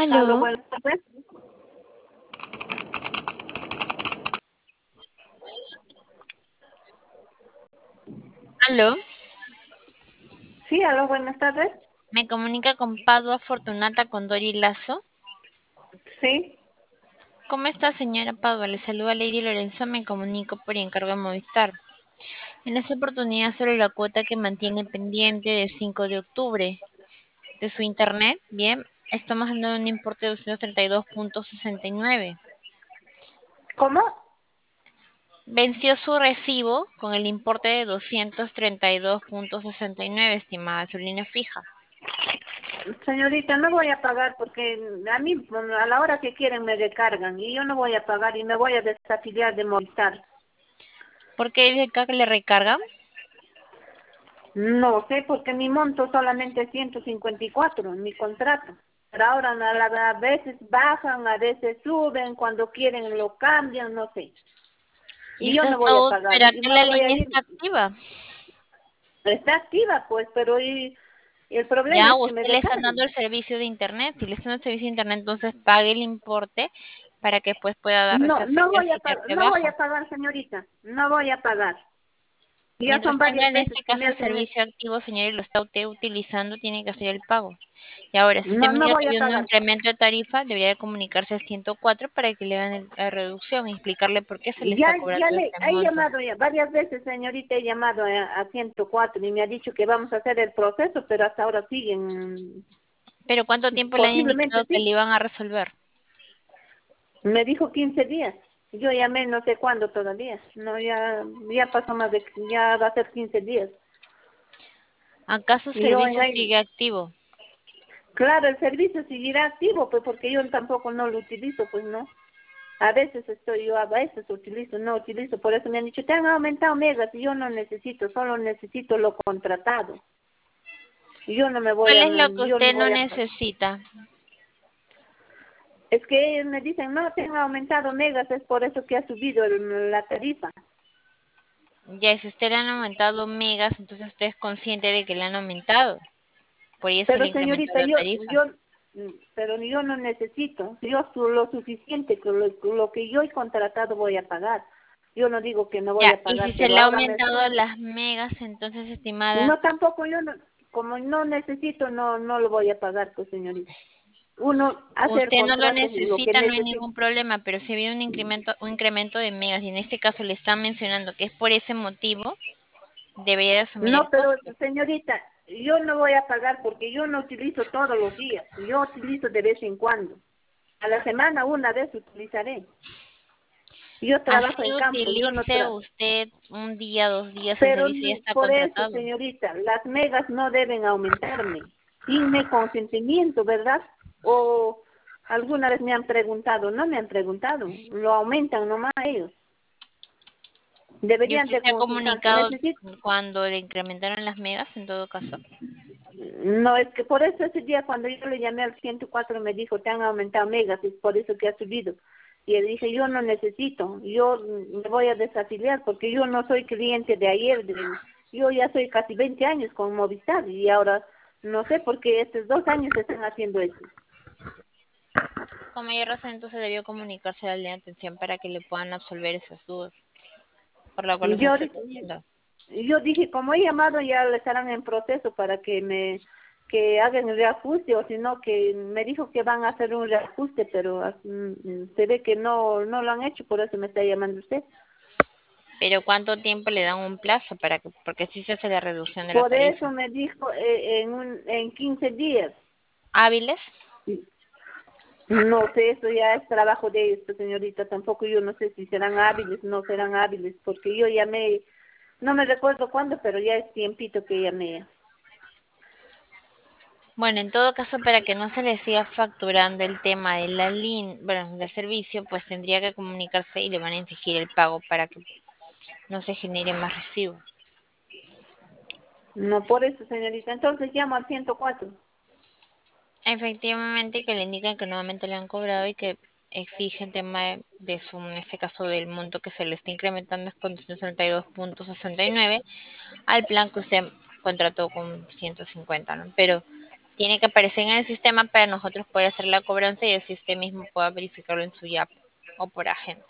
Aló, Aló, buenas tardes. aló, Sí, aló, buenas tardes. me comunica con Padua Fortunata con Dori Lazo. Sí, ¿Cómo está, señora Padua? Le saluda Lady Lorenzo, me comunico por encargo de Movistar. En esta oportunidad sobre la cuota que mantiene pendiente del 5 de octubre de su internet, bien, estamos dando un importe de 232,69. ¿cómo? Venció su recibo con el importe de 232,69, estimada su línea fija. Señorita, no voy a pagar porque a mí bueno, a la hora que quieren me recargan y yo no voy a pagar y me voy a desafiliar de Movistar. ¿Por qué dice acá que le recargan? No sé, porque mi monto solamente es 154 en mi contrato. Pero ahora a veces bajan, a veces suben, cuando quieren lo cambian, no sé. Y Y yo está no voy a todo, pagar pero y acá no la voy a línea ir. está activa. Está activa, pues, pero y el problema Ya es que me usted le están recargan. dando el servicio de internet. Si le están dando el servicio de internet, entonces pague el importe para que pues pueda darle No, esa afiliación de no voy baja. a pagar, señorita. No voy a pagar. Ya Mientras son tenga varias en veces este que me caso el hacen eso. servicio activo, señor, y lo está usted utilizando, tiene que hacer el pago. Y ahora, si usted No, me no diga voy que a hay un pagar. incremento de tarifa, debería de comunicarse al 104 para que le hagan la reducción y explicarle por qué se le está cobrando este He monto. llamado ya varias veces, señorita, he llamado a 104 y me ha dicho que vamos a hacer el proceso, pero hasta ahora siguen. Pero ¿cuánto tiempo le han Posiblemente indicado que sí. le iban a resolver? Me dijo 15 días. Yo llamé no sé cuándo todavía. No, ya pasó más de, ya va a ser 15 días. ¿Acaso su Y yo, servicio sigue activo? claro, el servicio seguirá activo, pues porque yo tampoco no lo utilizo, pues no. A veces a veces utilizo, no utilizo, por eso me han dicho, te han aumentado megas y yo no necesito, solo necesito lo contratado. Y yo no me voy ¿Cuál a, es lo que yo no usted no voy a, necesita? es que ellos me dicen, no, te han aumentado megas, es por eso que ha subido la tarifa. Ya, si usted le han aumentado megas, entonces usted es consciente de que le han aumentado. Por eso le Pero incrementó señorita, la tarifa. pero yo no necesito, lo suficiente, con lo que yo he contratado voy a pagar. Yo no digo que no voy Ya, a y si pagar, se pero le ha ahora me aumentado sube. las megas, entonces, estimada, No, tampoco yo no, como no necesito, no lo voy a pagar, pues señorita. Uno hace el usted no lo contrato lo que necesita, no hay necesita. ningún problema, pero si viene un incremento de megas, y en este caso le están mencionando que es por ese motivo, debería de asumir No, el pero costo. señorita, yo no voy a pagar porque yo no utilizo todos los días, yo utilizo de vez en cuando. A la semana una vez utilizaré. Yo trabajo Así en campo, yo no utilice trabajo. usted un día, 2 días, el Pero servicio ya está por eso, contratado. señorita, las megas no deben aumentarme, sin mi consentimiento, ¿verdad? O alguna vez me han preguntado, no me han preguntado, lo aumentan nomás ellos. ¿Y Deberían usted de se ha consultarse. comunicado cuando le incrementaron las megas, en todo caso? No, es que por eso ese día cuando yo le llamé al 104 me dijo, te han aumentado megas, es por eso que ha subido. Y le dije, yo no necesito, yo me voy a desafiliar porque yo no soy cliente de ayer, yo ya soy casi 20 años con Movistar y ahora no sé por qué estos 2 años están haciendo eso. Con mayor razón, entonces debió comunicarse a la línea de atención para que le puedan absolver esas dudas por la cual se Yo, está atendiendo. yo dije, como he llamado ya le estarán en proceso para que hagan el reajuste o si no que me dijo que van a hacer un reajuste, pero se ve que no lo han hecho, por eso me está llamando usted. Pero ¿cuánto tiempo le dan un plazo para que, porque sí se hace la reducción de la Por tarifa? eso me dijo en 15 días. ¿Hábiles? No sé, eso ya es trabajo de ellos, pues, señorita. Tampoco yo no sé si serán hábiles, no serán hábiles, porque yo llamé, no me recuerdo cuándo, pero ya es tiempito que llamé. Bueno, en todo caso, para que no se le siga facturando el tema de la línea, bueno, del servicio, pues tendría que comunicarse y le van a exigir el pago para que no se genere más recibo. No, por eso, señorita. Entonces llamo al 104. Efectivamente, que le indican que nuevamente le han cobrado y que exigen tema de su, en este caso del monto que se le está incrementando es con 232,69 al plan que usted contrató con 150, ¿no? Pero Tiene que aparecer en el sistema para nosotros poder hacer la cobranza y así usted mismo pueda verificarlo en su YAP o por agente.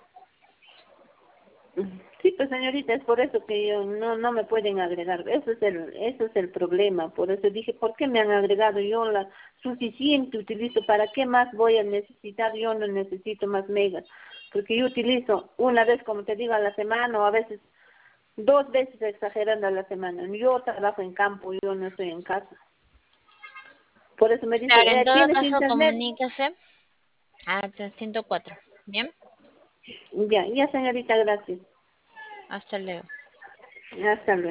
Sí, pues señorita, es por eso que yo no me pueden agregar. Eso es el problema. Por eso dije, ¿por qué me han agregado? Yo la suficiente utilizo. ¿Para qué más voy a necesitar? Yo no necesito más megas. Porque yo utilizo una vez, como te digo, a la semana o a veces 2 veces exagerando a la semana. Yo trabajo en campo, yo no estoy en casa. Por eso me dice, Claro, en todo ¿tienes caso, internet? comuníquese a 104. Bien, Ya, ya señorita, gracias. hasta luego. Hasta luego.